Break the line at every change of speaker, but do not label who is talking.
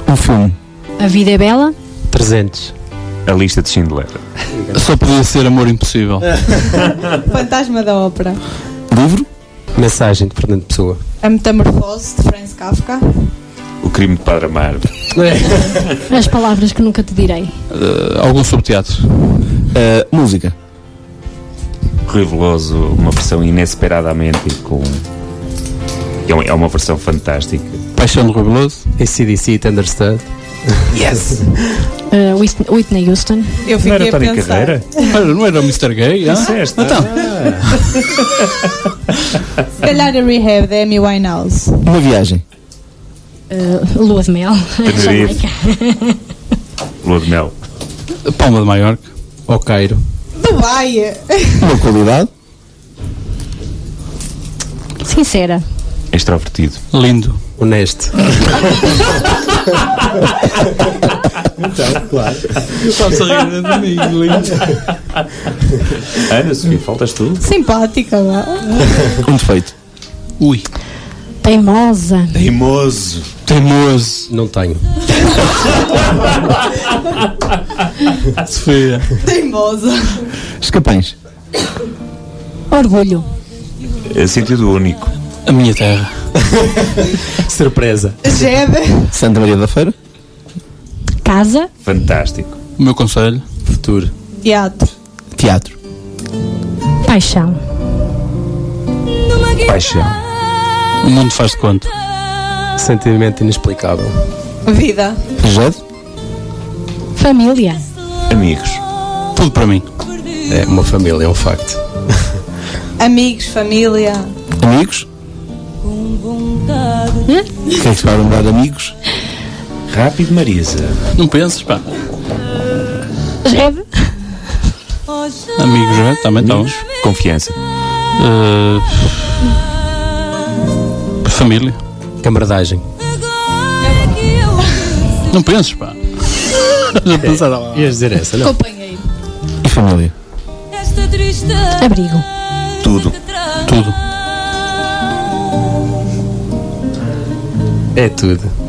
Um filme.
A Vida é Bela.
300.
A Lista de Schindler.
Só podia ser Amor Impossível.
Fantasma da Ópera.
Livro.
Mensagem de Fernando Pessoa.
A Metamorfose de Franz Kafka.
O Crime de Padre Amaro.
As Palavras que Nunca Te Direi.
Algum subteatro.
Música.
Rui Veloso, uma versão inesperadamente com... É uma versão fantástica.
Paixão do Rui Veloso.
AC/DC, Thunderstruck.
Yes!
Whitney Houston.
Eu
Não era
fiquei a
Tony
pensar.
Carreira?
Não era o Mr. Gay?
Disseste.
Então.
Se calhar a Rehab da Amy Winehouse.
Uma viagem.
Lua de Mel.
Tenerife.
Jamaica.
Lua de Mel.
Palma de Maiorca.
Ao Cairo.
Dubai.
Uma qualidade.
Sincera.
Extrovertido.
Lindo.
Honesto.
Então, claro.
Está-se a rir de mim, lindo.
Ana Sofia, faltas tu?
Simpática, vá.
Um defeito.
Ui.
Teimosa.
Teimoso.
Teimoso.
Não tenho.
Sofia.
Teimosa.
Escapães.
Orgulho.
Sentido único.
A minha terra.
Surpresa.
Jebe.
Santa Maria da Feira.
Casa.
Fantástico.
O meu conselho.
Futuro.
Teatro.
Teatro.
Paixão.
Paixão.
O mundo faz de conta.
Sentimento inexplicável.
Vida.
Projeto.
Família.
Amigos.
Tudo para mim.
É uma família, é um facto.
Amigos, família.
Amigos. O que é que se vai lembrar de amigos?
Rápido Marisa.
Não penses, pá.
Jebe.
Amigos, é? Também estamos.
Confiança.
Família.
Camaradagem.
Não penses, pá. Já pensaram lá.
Ias dizer essa, não?
Companheiro.
E família.
Abrigo.
Tudo.
Tudo.
É tudo.